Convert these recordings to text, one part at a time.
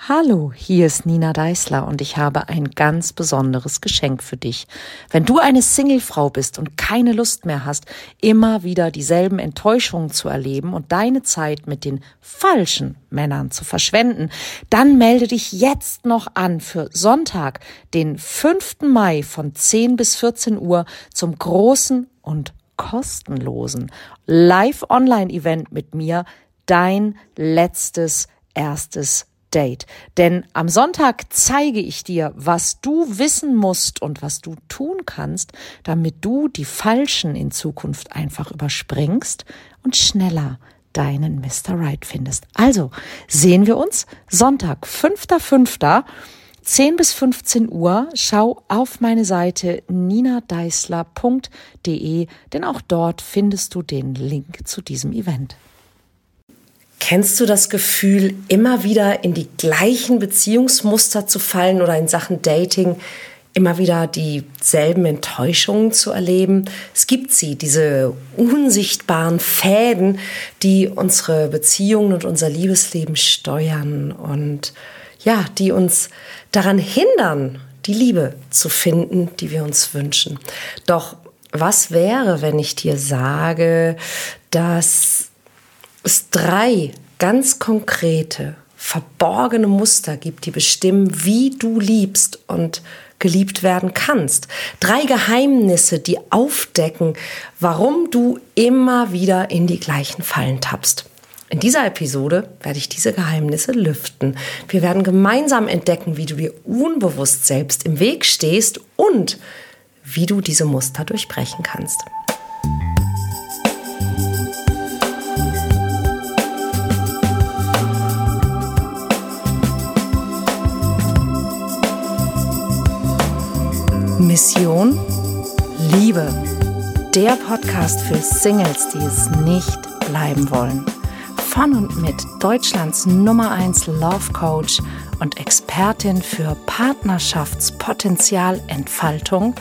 Hallo, hier ist Nina Deißler und ich habe ein ganz besonderes Geschenk für dich. Wenn du eine Singlefrau bist und keine Lust mehr hast, immer wieder dieselben Enttäuschungen zu erleben und deine Zeit mit den falschen Männern zu verschwenden, dann melde dich jetzt noch an für Sonntag, den 5. Mai von 10 bis 14 Uhr zum großen und kostenlosen Live-Online-Event mit mir, dein erstes Date. Denn am Sonntag zeige ich dir, was du wissen musst und was du tun kannst, damit du die Falschen in Zukunft einfach überspringst und schneller deinen Mr. Right findest. Also sehen wir uns Sonntag, 5.5., 10 bis 15 Uhr. Schau auf meine Seite ninadeißler.de, denn auch dort findest du den Link zu diesem Event. Kennst du das Gefühl, immer wieder in die gleichen Beziehungsmuster zu fallen oder in Sachen Dating immer wieder dieselben Enttäuschungen zu erleben? Es gibt sie, diese unsichtbaren Fäden, die unsere Beziehungen und unser Liebesleben steuern und ja, die uns daran hindern, die Liebe zu finden, die wir uns wünschen. Doch was wäre, wenn ich dir sage, dass es 3 ganz konkrete, verborgene Muster gibt, die bestimmen, wie du liebst und geliebt werden kannst. 3 Geheimnisse, die aufdecken, warum du immer wieder in die gleichen Fallen tappst. In dieser Episode werde ich diese Geheimnisse lüften. Wir werden gemeinsam entdecken, wie du dir unbewusst selbst im Weg stehst und wie du diese Muster durchbrechen kannst. Mission Liebe. Der Podcast für Singles, die es nicht bleiben wollen. Von und mit Deutschlands Nummer 1 Love Coach und Expertin für Partnerschaftspotenzialentfaltung,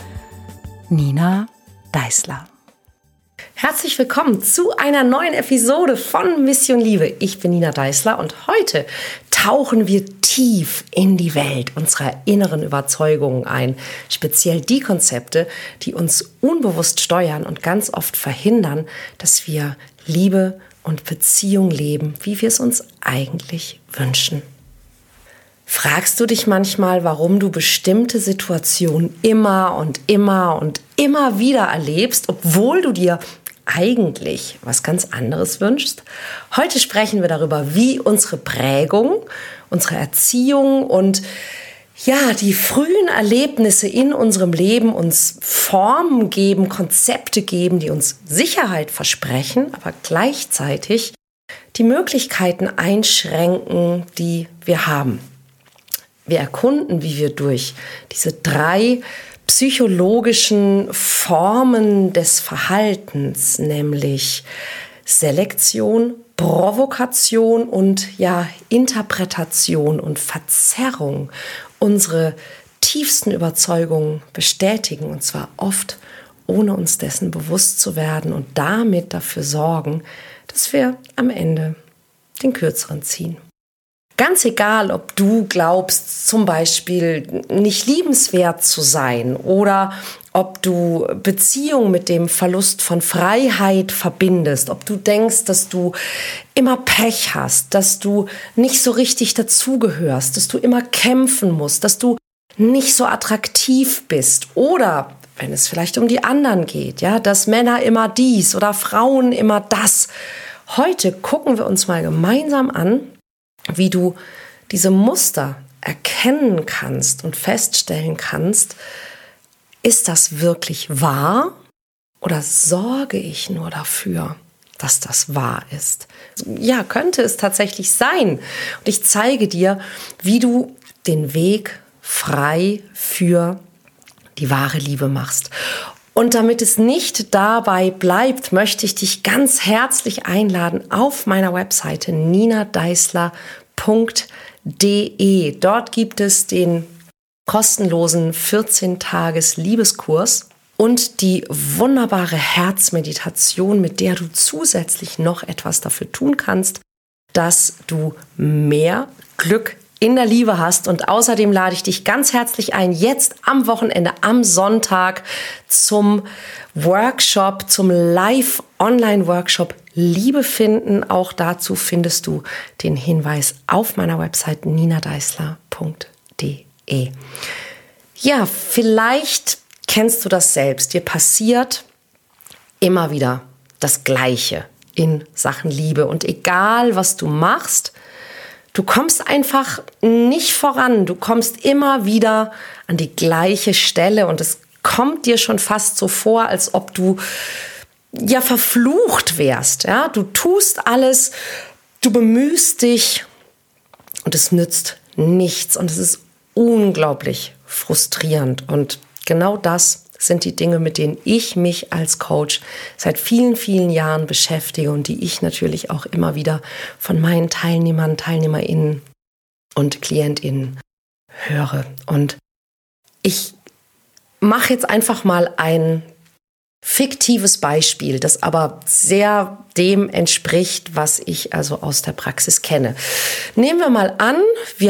Nina Deißler. Herzlich willkommen zu einer neuen Episode von Mission Liebe. Ich bin Nina Deißler und heute tauchen wir tief in die Welt unserer inneren Überzeugungen ein. Speziell die Konzepte, die uns unbewusst steuern und ganz oft verhindern, dass wir Liebe und Beziehung leben, wie wir es uns eigentlich wünschen. Fragst du dich manchmal, warum du bestimmte Situationen immer und immer und immer wieder erlebst, obwohl du dir eigentlich was ganz anderes wünschst? Heute sprechen wir darüber, wie unsere Prägung, unsere Erziehung und ja, die frühen Erlebnisse in unserem Leben uns Formen geben, Konzepte geben, die uns Sicherheit versprechen, aber gleichzeitig die Möglichkeiten einschränken, die wir haben. Wir erkunden, wie wir durch diese 3 psychologischen Formen des Verhaltens, nämlich Selektion, Provokation und ja, Interpretation und Verzerrung, unsere tiefsten Überzeugungen bestätigen, und zwar oft, ohne uns dessen bewusst zu werden und damit dafür sorgen, dass wir am Ende den Kürzeren ziehen. Ganz egal, ob du glaubst, zum Beispiel nicht liebenswert zu sein oder ob du Beziehung mit dem Verlust von Freiheit verbindest, ob du denkst, dass du immer Pech hast, dass du nicht so richtig dazugehörst, dass du immer kämpfen musst, dass du nicht so attraktiv bist oder wenn es vielleicht um die anderen geht, ja, dass Männer immer dies oder Frauen immer das. Heute gucken wir uns mal gemeinsam an, wie du diese Muster erkennen kannst und feststellen kannst, ist das wirklich wahr oder sorge ich nur dafür, dass das wahr ist? Ja, könnte es tatsächlich sein. Und ich zeige dir, wie du den Weg frei für die wahre Liebe machst. Und damit es nicht dabei bleibt, möchte ich dich ganz herzlich einladen auf meiner Webseite ninadeißler.de. Dort gibt es den kostenlosen 14-Tages-Liebeskurs und die wunderbare Herzmeditation, mit der du zusätzlich noch etwas dafür tun kannst, dass du mehr Glück in der Liebe hast. Und außerdem lade ich dich ganz herzlich ein, jetzt am Wochenende, am Sonntag zum Workshop, zum Live-Online-Workshop Liebe finden. Auch dazu findest du den Hinweis auf meiner Website ninadeisler.de. Ja, vielleicht kennst du das selbst. Dir passiert immer wieder das Gleiche in Sachen Liebe. Und egal, was du machst, du kommst einfach nicht voran. Du kommst immer wieder an die gleiche Stelle und es kommt dir schon fast so vor, als ob du ja verflucht wärst. Ja? Du tust alles, du bemühst dich und es nützt nichts und es ist unglaublich frustrierend. Und genau das sind die Dinge, mit denen ich mich als Coach seit vielen, vielen Jahren beschäftige und die ich natürlich auch immer wieder von meinen Teilnehmern, TeilnehmerInnen und KlientInnen höre. Und ich mache jetzt einfach mal ein fiktives Beispiel, das aber sehr dem entspricht, was ich also aus der Praxis kenne. Nehmen wir mal an,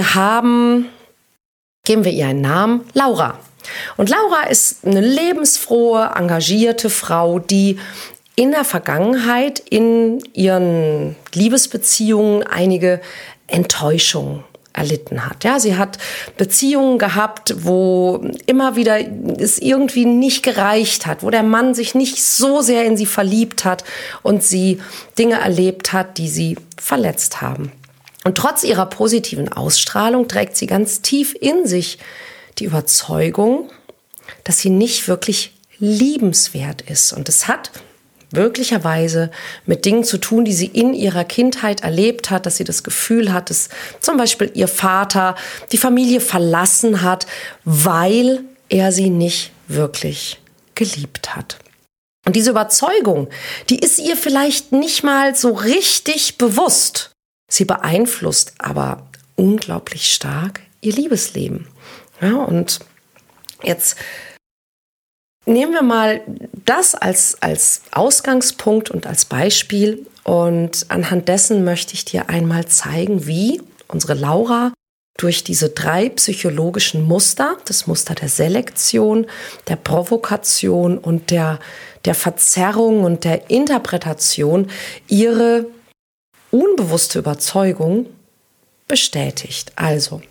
geben wir ihr einen Namen, Laura. Und Laura ist eine lebensfrohe, engagierte Frau, die in der Vergangenheit in ihren Liebesbeziehungen einige Enttäuschungen erlitten hat. Ja, sie hat Beziehungen gehabt, wo immer wieder es irgendwie nicht gereicht hat, wo der Mann sich nicht so sehr in sie verliebt hat und sie Dinge erlebt hat, die sie verletzt haben. Und trotz ihrer positiven Ausstrahlung trägt sie ganz tief in sich die Überzeugung, dass sie nicht wirklich liebenswert ist. Und es hat möglicherweise mit Dingen zu tun, die sie in ihrer Kindheit erlebt hat, dass sie das Gefühl hat, dass zum Beispiel ihr Vater die Familie verlassen hat, weil er sie nicht wirklich geliebt hat. Und diese Überzeugung, die ist ihr vielleicht nicht mal so richtig bewusst. Sie beeinflusst aber unglaublich stark ihr Liebesleben. Ja, und jetzt nehmen wir mal das als Ausgangspunkt und als Beispiel. Und anhand dessen möchte ich dir einmal zeigen, wie unsere Laura durch diese 3 psychologischen Muster, das Muster der Selektion, der Provokation und der Verzerrung und der Interpretation, ihre unbewusste Überzeugung bestätigt. Also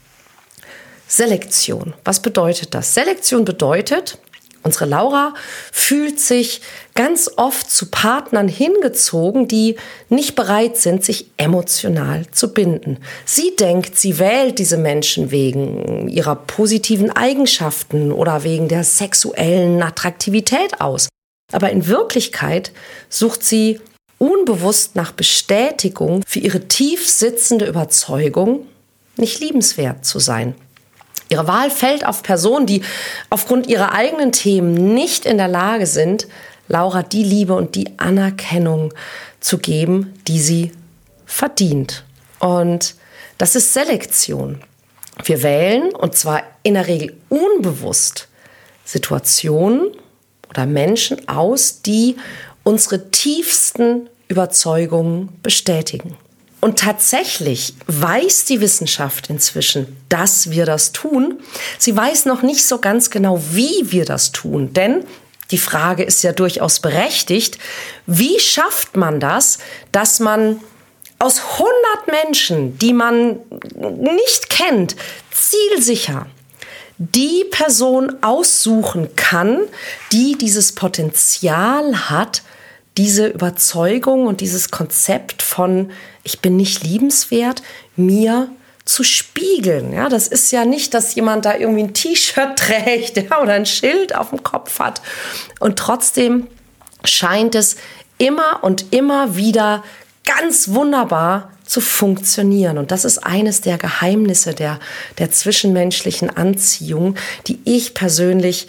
Selektion. Was bedeutet das? Selektion bedeutet, unsere Laura fühlt sich ganz oft zu Partnern hingezogen, die nicht bereit sind, sich emotional zu binden. Sie denkt, sie wählt diese Menschen wegen ihrer positiven Eigenschaften oder wegen der sexuellen Attraktivität aus. Aber in Wirklichkeit sucht sie unbewusst nach Bestätigung für ihre tief sitzende Überzeugung, nicht liebenswert zu sein. Ihre Wahl fällt auf Personen, die aufgrund ihrer eigenen Themen nicht in der Lage sind, Laura die Liebe und die Anerkennung zu geben, die sie verdient. Und das ist Selektion. Wir wählen, und zwar in der Regel unbewusst, Situationen oder Menschen aus, die unsere tiefsten Überzeugungen bestätigen. Und tatsächlich weiß die Wissenschaft inzwischen, dass wir das tun. Sie weiß noch nicht so ganz genau, wie wir das tun. Denn die Frage ist ja durchaus berechtigt. Wie schafft man das, dass man aus 100 Menschen, die man nicht kennt, zielsicher die Person aussuchen kann, die dieses Potenzial hat, diese Überzeugung und dieses Konzept von ich bin nicht liebenswert, mir zu spiegeln. Ja, das ist ja nicht, dass jemand da irgendwie ein T-Shirt trägt, ja, oder ein Schild auf dem Kopf hat. Und trotzdem scheint es immer und immer wieder ganz wunderbar zu funktionieren. Und das ist eines der Geheimnisse der zwischenmenschlichen Anziehung, die ich persönlich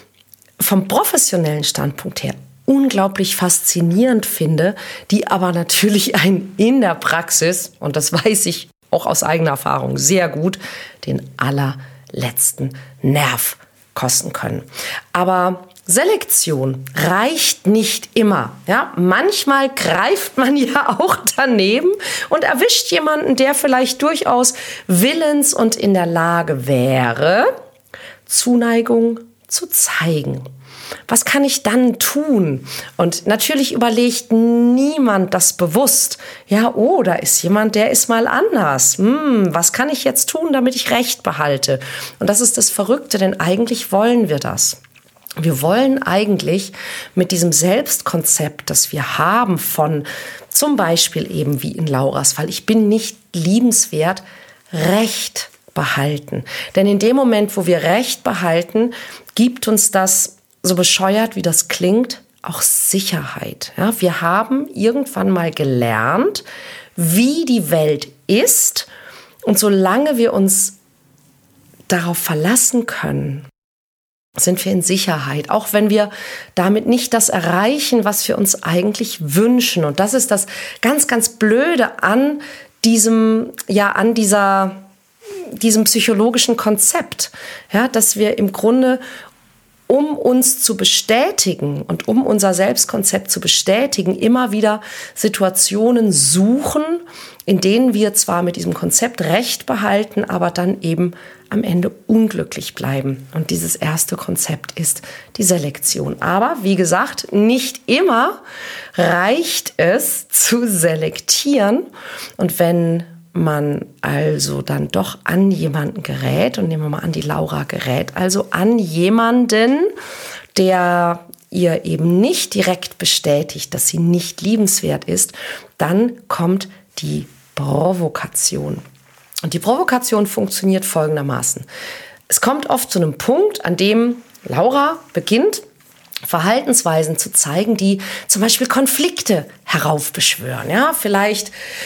vom professionellen Standpunkt her unglaublich faszinierend finde, die aber natürlich einen in der Praxis, und das weiß ich auch aus eigener Erfahrung sehr gut, den allerletzten Nerv kosten können. Aber Selektion reicht nicht immer. Ja? Manchmal greift man ja auch daneben und erwischt jemanden, der vielleicht durchaus willens und in der Lage wäre, Zuneigung zu zeigen. Was kann ich dann tun? Und natürlich überlegt niemand das bewusst. Ja, oh, da ist jemand, der ist mal anders. Was kann ich jetzt tun, damit ich Recht behalte? Und das ist das Verrückte, denn eigentlich wollen wir das. Wir wollen eigentlich mit diesem Selbstkonzept, das wir haben von zum Beispiel eben wie in Lauras Fall, ich bin nicht liebenswert, Recht behalten. Denn in dem Moment, wo wir Recht behalten, gibt uns das, so bescheuert wie das klingt, auch Sicherheit. Ja, wir haben irgendwann mal gelernt, wie die Welt ist. Und solange wir uns darauf verlassen können, sind wir in Sicherheit, auch wenn wir damit nicht das erreichen, was wir uns eigentlich wünschen. Und das ist das ganz, ganz Blöde an diesem psychologischen Konzept, ja, dass wir im Grunde, um uns zu bestätigen und um unser Selbstkonzept zu bestätigen, immer wieder Situationen suchen, in denen wir zwar mit diesem Konzept Recht behalten, aber dann eben am Ende unglücklich bleiben. Und dieses erste Konzept ist die Selektion. Aber wie gesagt, nicht immer reicht es zu selektieren. Und wenn man also dann doch an jemanden gerät, und nehmen wir mal an, die Laura gerät also an jemanden, der ihr eben nicht direkt bestätigt, dass sie nicht liebenswert ist, dann kommt die Provokation. Und die Provokation funktioniert folgendermaßen. Es kommt oft zu einem Punkt, an dem Laura beginnt, Verhaltensweisen zu zeigen, die zum Beispiel Konflikte heraufbeschwören. Ja, vielleicht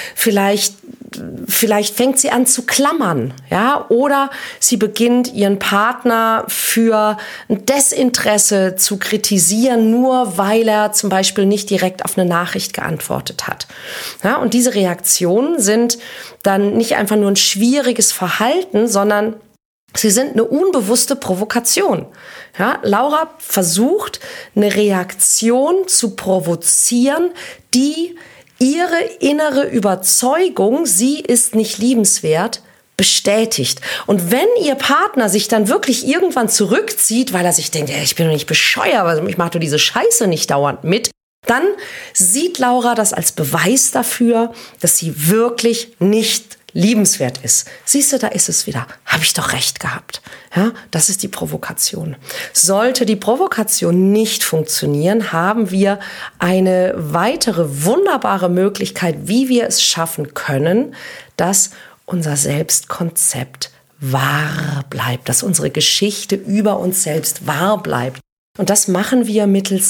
fängt sie an zu klammern, ja, oder sie beginnt ihren Partner für ein Desinteresse zu kritisieren, nur weil er zum Beispiel nicht direkt auf eine Nachricht geantwortet hat. Ja, und diese Reaktionen sind dann nicht einfach nur ein schwieriges Verhalten, sondern sie sind eine unbewusste Provokation. Ja, Laura versucht, eine Reaktion zu provozieren, die ihre innere Überzeugung, sie ist nicht liebenswert, bestätigt. Und wenn ihr Partner sich dann wirklich irgendwann zurückzieht, weil er sich denkt, ja, ich bin doch nicht bescheuert, also ich mache doch diese Scheiße nicht dauernd mit, dann sieht Laura das als Beweis dafür, dass sie wirklich nicht liebenswert ist. Siehst du, da ist es wieder. Habe ich doch recht gehabt. Ja, das ist die Provokation. Sollte die Provokation nicht funktionieren, haben wir eine weitere wunderbare Möglichkeit, wie wir es schaffen können, dass unser Selbstkonzept wahr bleibt, dass unsere Geschichte über uns selbst wahr bleibt. Und das machen wir mittels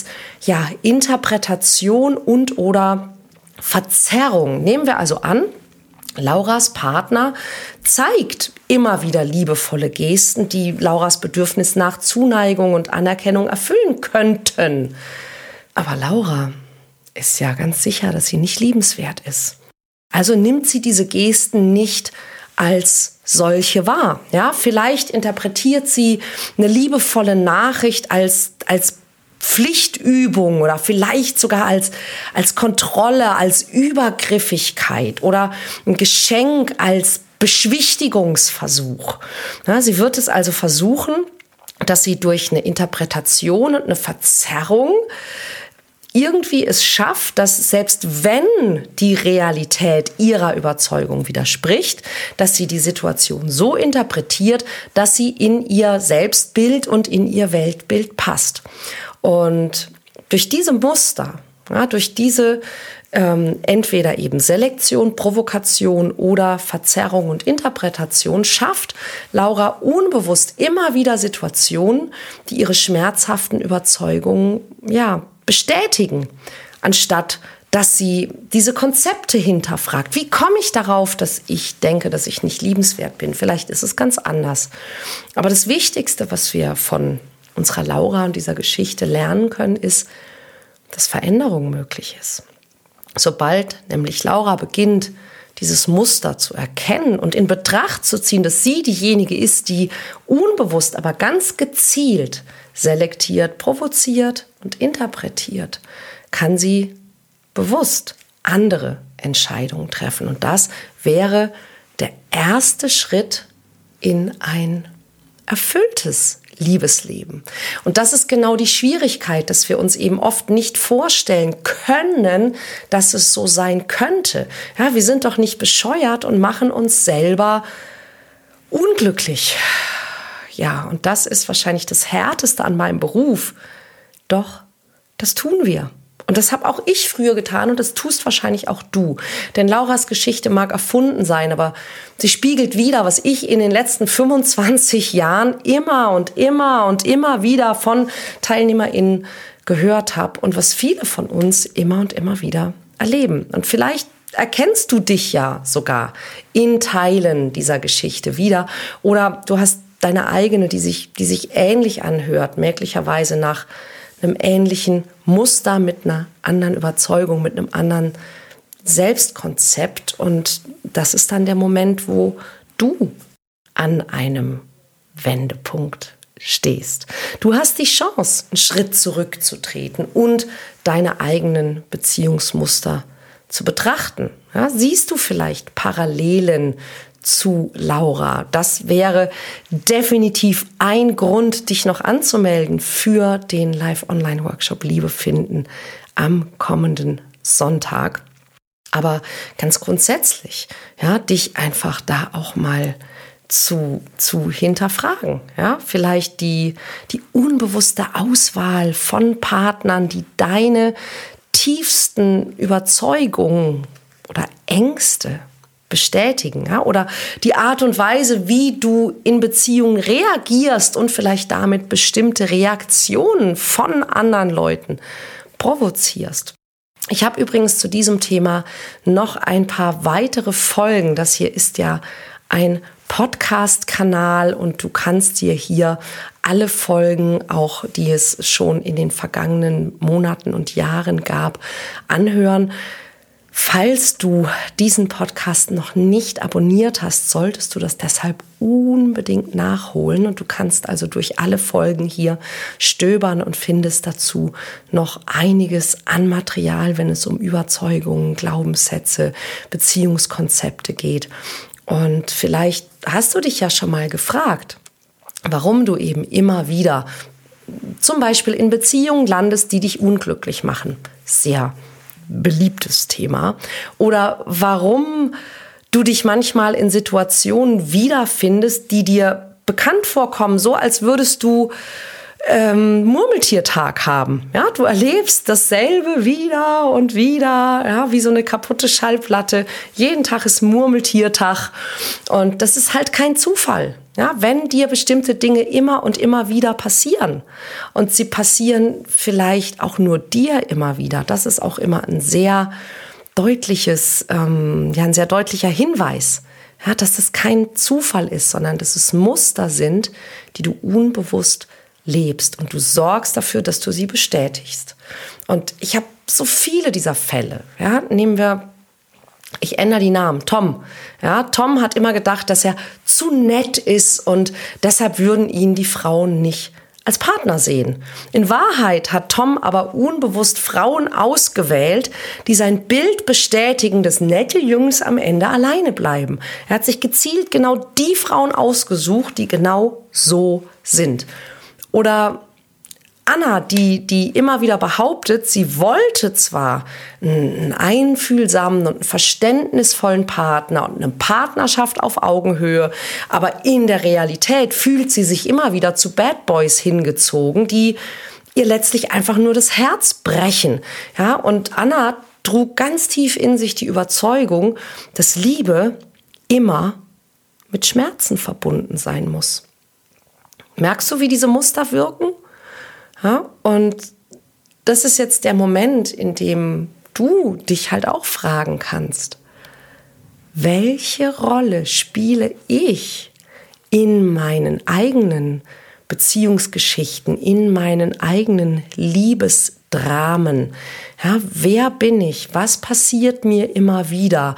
Interpretation und oder Verzerrung. Nehmen wir also an, Lauras Partner zeigt immer wieder liebevolle Gesten, die Lauras Bedürfnis nach Zuneigung und Anerkennung erfüllen könnten. Aber Laura ist ja ganz sicher, dass sie nicht liebenswert ist. Also nimmt sie diese Gesten nicht als solche wahr. Ja, vielleicht interpretiert sie eine liebevolle Nachricht als Pflichtübung oder vielleicht sogar als Kontrolle, als Übergriffigkeit oder ein Geschenk als Beschwichtigungsversuch. Ja, sie wird es also versuchen, dass sie durch eine Interpretation und eine Verzerrung irgendwie es schafft, dass selbst wenn die Realität ihrer Überzeugung widerspricht, dass sie die Situation so interpretiert, dass sie in ihr Selbstbild und in ihr Weltbild passt. Und durch diese Muster, durch diese entweder eben Selektion, Provokation oder Verzerrung und Interpretation schafft Laura unbewusst immer wieder Situationen, die ihre schmerzhaften Überzeugungen bestätigen, anstatt dass sie diese Konzepte hinterfragt. Wie komme ich darauf, dass ich denke, dass ich nicht liebenswert bin? Vielleicht ist es ganz anders. Aber das Wichtigste, was wir von unserer Laura und dieser Geschichte lernen können, ist, dass Veränderung möglich ist. Sobald nämlich Laura beginnt, dieses Muster zu erkennen und in Betracht zu ziehen, dass sie diejenige ist, die unbewusst, aber ganz gezielt selektiert, provoziert und interpretiert, kann sie bewusst andere Entscheidungen treffen. Und das wäre der erste Schritt in ein erfülltes Liebesleben. Und das ist genau die Schwierigkeit, dass wir uns eben oft nicht vorstellen können, dass es so sein könnte. Ja, wir sind doch nicht bescheuert und machen uns selber unglücklich. Ja, und das ist wahrscheinlich das Härteste an meinem Beruf. Doch, das tun wir. Und das habe auch ich früher getan und das tust wahrscheinlich auch du. Denn Lauras Geschichte mag erfunden sein, aber sie spiegelt wider, was ich in den letzten 25 Jahren immer und immer und immer wieder von TeilnehmerInnen gehört habe und was viele von uns immer und immer wieder erleben. Und vielleicht erkennst du dich ja sogar in Teilen dieser Geschichte wieder oder du hast deine eigene, die sich ähnlich anhört, möglicherweise nach einem ähnlichen Muster, mit einer anderen Überzeugung, mit einem anderen Selbstkonzept. Und das ist dann der Moment, wo du an einem Wendepunkt stehst. Du hast die Chance, einen Schritt zurückzutreten und deine eigenen Beziehungsmuster zu betrachten. Ja, siehst du vielleicht Parallelen zu Laura? Das wäre definitiv ein Grund, dich noch anzumelden für den Live-Online-Workshop Liebe finden am kommenden Sonntag. Aber ganz grundsätzlich, ja, dich einfach da auch mal zu hinterfragen. Ja, vielleicht die unbewusste Auswahl von Partnern, die deine tiefsten Überzeugungen oder Ängste bestätigen, ja? Oder die Art und Weise, wie du in Beziehungen reagierst und vielleicht damit bestimmte Reaktionen von anderen Leuten provozierst. Ich habe übrigens zu diesem Thema noch ein paar weitere Folgen. Das hier ist ja ein Podcast-Kanal und du kannst dir hier alle Folgen, auch die es schon in den vergangenen Monaten und Jahren gab, anhören. Falls du diesen Podcast noch nicht abonniert hast, solltest du das deshalb unbedingt nachholen. Und du kannst also durch alle Folgen hier stöbern und findest dazu noch einiges an Material, wenn es um Überzeugungen, Glaubenssätze, Beziehungskonzepte geht. Und vielleicht hast du dich ja schon mal gefragt, warum du eben immer wieder zum Beispiel in Beziehungen landest, die dich unglücklich machen. Sehr beliebtes Thema. Oder warum du dich manchmal in Situationen wiederfindest, die dir bekannt vorkommen, so als würdest du Murmeltiertag haben. Ja, du erlebst dasselbe wieder und wieder, ja, wie so eine kaputte Schallplatte. Jeden Tag ist Murmeltiertag und das ist halt kein Zufall. Ja, wenn dir bestimmte Dinge immer und immer wieder passieren und sie passieren vielleicht auch nur dir immer wieder, das ist auch immer ein sehr deutliches, ein sehr deutlicher Hinweis, ja, dass das kein Zufall ist, sondern dass es Muster sind, die du unbewusst lebst und du sorgst dafür, dass du sie bestätigst. Und ich habe so viele dieser Fälle. Ja, nehmen wir, ich ändere die Namen, Tom. Ja, Tom hat immer gedacht, dass er zu nett ist und deshalb würden ihn die Frauen nicht als Partner sehen. In Wahrheit hat Tom aber unbewusst Frauen ausgewählt, die sein Bild bestätigen, dass nette Jungs am Ende alleine bleiben. Er hat sich gezielt genau die Frauen ausgesucht, die genau so sind. Oder Anna, die immer wieder behauptet, sie wollte zwar einen einfühlsamen und einen verständnisvollen Partner und eine Partnerschaft auf Augenhöhe, aber in der Realität fühlt sie sich immer wieder zu Bad Boys hingezogen, die ihr letztlich einfach nur das Herz brechen. Ja, und Anna trug ganz tief in sich die Überzeugung, dass Liebe immer mit Schmerzen verbunden sein muss. Merkst du, wie diese Muster wirken? Ja, und das ist jetzt der Moment, in dem du dich halt auch fragen kannst, welche Rolle spiele ich in meinen eigenen Beziehungsgeschichten, in meinen eigenen Liebesbeziehungen? Dramen. Ja, wer bin ich? Was passiert mir immer wieder?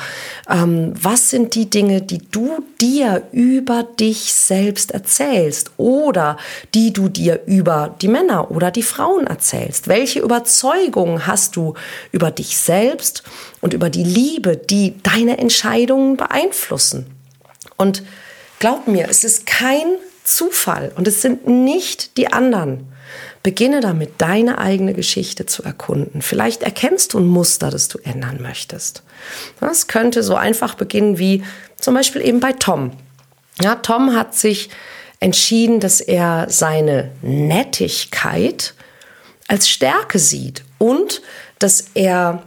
Was sind die Dinge, die du dir über dich selbst erzählst oder die du dir über die Männer oder die Frauen erzählst? Welche Überzeugungen hast du über dich selbst und über die Liebe, die deine Entscheidungen beeinflussen? Und glaub mir, es ist kein Zufall und es sind nicht die anderen. Beginne damit, deine eigene Geschichte zu erkunden. Vielleicht erkennst du ein Muster, das du ändern möchtest. Das könnte so einfach beginnen wie zum Beispiel eben bei Tom. Ja, Tom hat sich entschieden, dass er seine Nettigkeit als Stärke sieht und dass er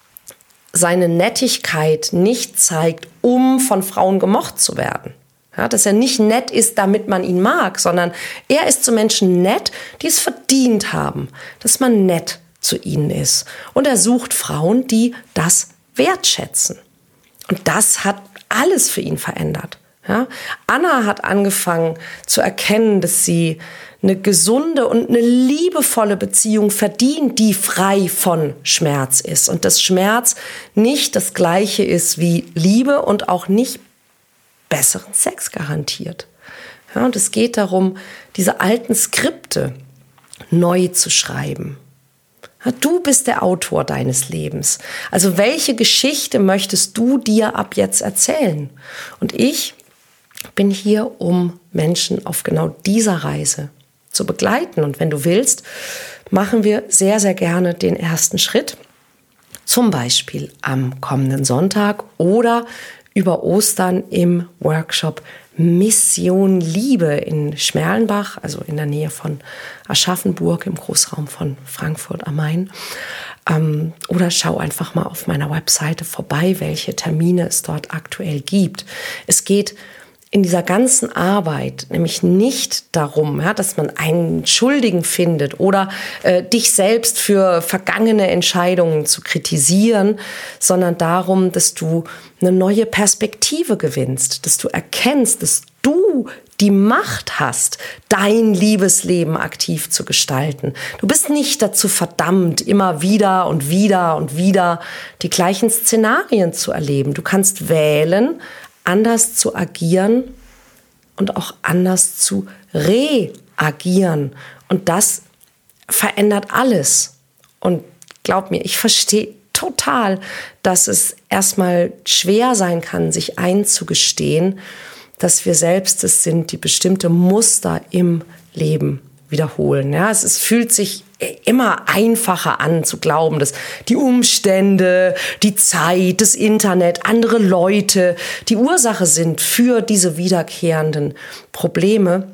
seine Nettigkeit nicht zeigt, um von Frauen gemocht zu werden. Ja, dass er nicht nett ist, damit man ihn mag, sondern er ist zu Menschen nett, die es verdient haben, dass man nett zu ihnen ist. Und er sucht Frauen, die das wertschätzen. Und das hat alles für ihn verändert. Ja, Anna hat angefangen zu erkennen, dass sie eine gesunde und eine liebevolle Beziehung verdient, die frei von Schmerz ist. Und dass Schmerz nicht das Gleiche ist wie Liebe und auch nicht besseren Sex garantiert. Ja, und es geht darum, diese alten Skripte neu zu schreiben. Ja, du bist der Autor deines Lebens. Also welche Geschichte möchtest du dir ab jetzt erzählen? Und ich bin hier, um Menschen auf genau dieser Reise zu begleiten. Und wenn du willst, machen wir sehr, sehr gerne den ersten Schritt. Zum Beispiel am kommenden Sonntag oder über Ostern im Workshop Mission Liebe in Schmerlenbach, also in der Nähe von Aschaffenburg im Großraum von Frankfurt am Main. Oder schau einfach mal auf meiner Webseite vorbei, welche Termine es dort aktuell gibt. Es geht in dieser ganzen Arbeit nämlich nicht darum, ja, dass man einen Schuldigen findet oder dich selbst für vergangene Entscheidungen zu kritisieren, sondern darum, dass du eine neue Perspektive gewinnst, dass du erkennst, dass du die Macht hast, dein Liebesleben aktiv zu gestalten. Du bist nicht dazu verdammt, immer wieder und wieder und wieder die gleichen Szenarien zu erleben. Du kannst wählen, anders zu agieren und auch anders zu reagieren. Und das verändert alles. Und glaub mir, ich verstehe total, dass es erstmal schwer sein kann, sich einzugestehen, dass wir selbst es sind, die bestimmte Muster im Leben wiederholen. Ja, es fühlt sich immer einfacher an zu glauben, dass die Umstände, die Zeit, das Internet, andere Leute die Ursache sind für diese wiederkehrenden Probleme.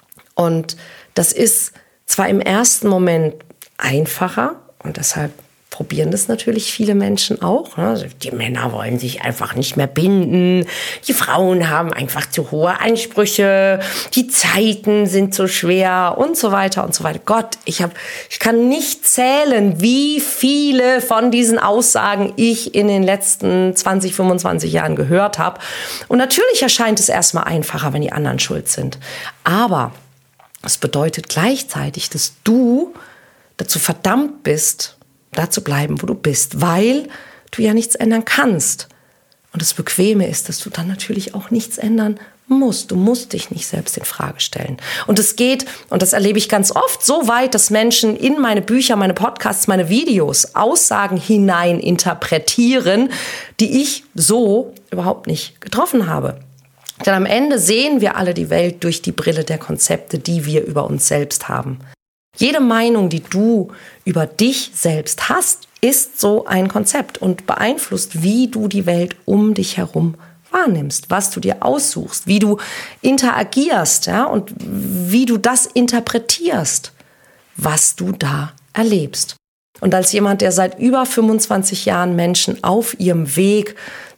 Und das ist zwar im ersten Moment einfacher und deshalb probieren das natürlich viele Menschen auch. Also die Männer wollen sich einfach nicht mehr binden. Die Frauen haben einfach zu hohe Ansprüche. Die Zeiten sind so schwer und so weiter und so weiter. Gott, ich kann nicht zählen, wie viele von diesen Aussagen ich in den letzten 20, 25 Jahren gehört habe. Und natürlich erscheint es erstmal einfacher, wenn die anderen schuld sind. Aber es bedeutet gleichzeitig, dass du dazu verdammt bist, da zu bleiben, wo du bist, weil du ja nichts ändern kannst. Und das Bequeme ist, dass du dann natürlich auch nichts ändern musst. Du musst dich nicht selbst in Frage stellen. Und es geht, und das erlebe ich ganz oft, so weit, dass Menschen in meine Bücher, meine Podcasts, meine Videos Aussagen hinein interpretieren, die ich so überhaupt nicht getroffen habe. Denn am Ende sehen wir alle die Welt durch die Brille der Konzepte, die wir über uns selbst haben. Jede Meinung, die du über dich selbst hast, ist so ein Konzept und beeinflusst, wie du die Welt um dich herum wahrnimmst, was du dir aussuchst, wie du interagierst, ja, und wie du das interpretierst, was du da erlebst. Und als jemand, der seit über 25 Jahren Menschen auf ihrem Weg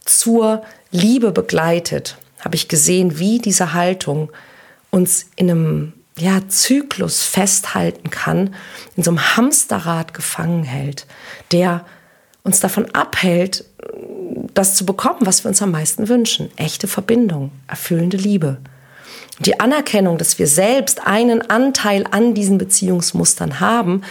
zur Liebe begleitet, habe ich gesehen, wie diese Haltung uns in einem Zyklus festhalten kann, in so einem Hamsterrad gefangen hält, der uns davon abhält, das zu bekommen, was wir uns am meisten wünschen. Echte Verbindung, erfüllende Liebe. Und die Anerkennung, dass wir selbst einen Anteil an diesen Beziehungsmustern haben,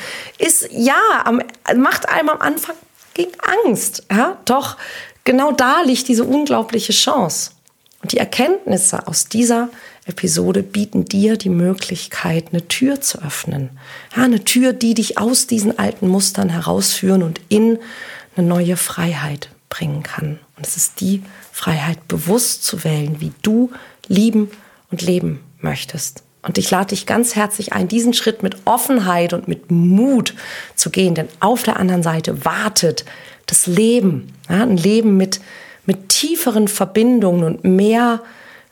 macht einem am Anfang gegen Angst. Ja? Doch genau da liegt diese unglaubliche Chance. Und die Erkenntnisse aus dieser Episode bieten dir die Möglichkeit, eine Tür zu öffnen. Ja, eine Tür, die dich aus diesen alten Mustern herausführen und in eine neue Freiheit bringen kann. Und es ist die Freiheit, bewusst zu wählen, wie du lieben und leben möchtest. Und ich lade dich ganz herzlich ein, diesen Schritt mit Offenheit und mit Mut zu gehen. Denn auf der anderen Seite wartet das Leben. Ja, ein Leben mit tieferen Verbindungen und mehr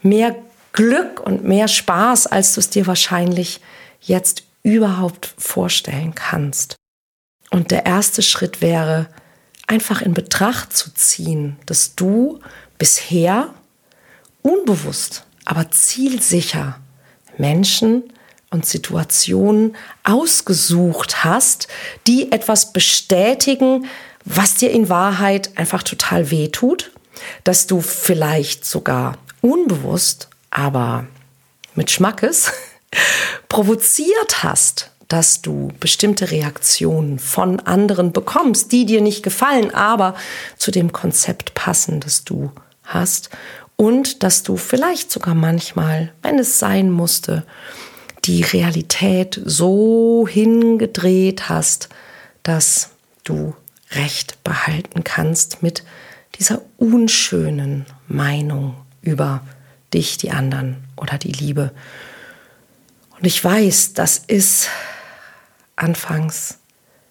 Glück und mehr Spaß, als du es dir wahrscheinlich jetzt überhaupt vorstellen kannst. Und der erste Schritt wäre, einfach in Betracht zu ziehen, dass du bisher unbewusst, aber zielsicher Menschen und Situationen ausgesucht hast, die etwas bestätigen, was dir in Wahrheit einfach total wehtut, dass du vielleicht sogar unbewusst, aber mit Schmackes provoziert hast, dass du bestimmte Reaktionen von anderen bekommst, die dir nicht gefallen, aber zu dem Konzept passen, das du hast. Und dass du vielleicht sogar manchmal, wenn es sein musste, die Realität so hingedreht hast, dass du Recht behalten kannst mit dieser unschönen Meinung über dich, die anderen oder die Liebe. Und ich weiß, das ist anfangs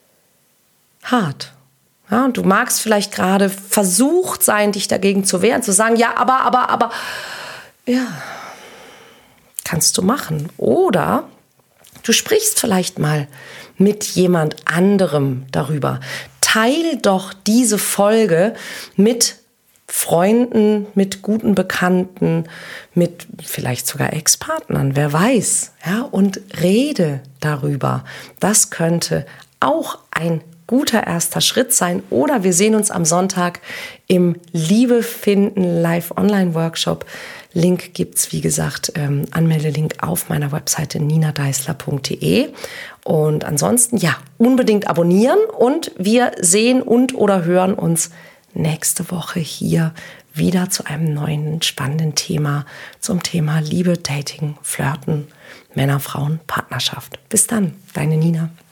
hart. Ja, und du magst vielleicht gerade versucht sein, dich dagegen zu wehren, zu sagen, ja, aber, ja, kannst du machen. Oder du sprichst vielleicht mal mit jemand anderem darüber. Teil doch diese Folge mit Freunden, mit guten Bekannten, mit vielleicht sogar Ex-Partnern, wer weiß, ja, und rede darüber. Das könnte auch ein guter erster Schritt sein. Oder wir sehen uns am Sonntag im Liebe finden Live-Online-Workshop. Link gibt's, wie gesagt, Anmeldelink auf meiner Webseite ninadeisler.de. Und ansonsten, ja, unbedingt abonnieren und wir sehen und oder hören uns nächste Woche hier wieder zu einem neuen spannenden Thema zum Thema Liebe, Dating, Flirten, Männer, Frauen, Partnerschaft. Bis dann, deine Nina.